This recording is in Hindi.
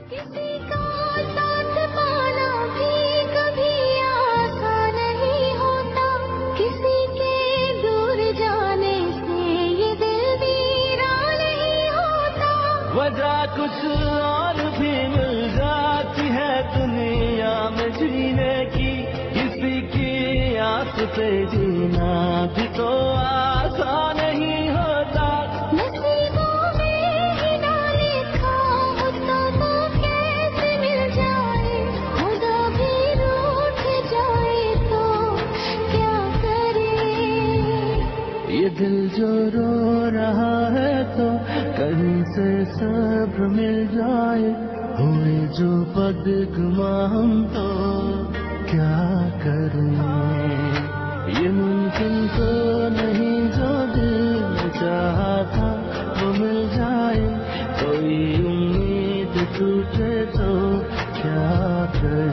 किसी का साथ पाना भी कभी आसान नहीं होता, किसी के दूर जाने से ये दिल वीरान नहीं होता। वजह कुछ और भी मिल जाती है दुनिया में जीने की, किसी की आस पे जीना भी तो आसान नहीं होता। नसीबों में ही ना लिखा होता तो कैसे मिल जाए, खुदा भी रूठ जाए तो क्या करे। ये दिल जो रो रहा है तो कहीं से सब्र मिल जाए, हुए जो बदगुमा हम तो क्या करें। ये मुमकिन तो नहीं जो दिल में चाहा था वो मिल जाए, कोई उम्मीद टूटे तो क्या करें।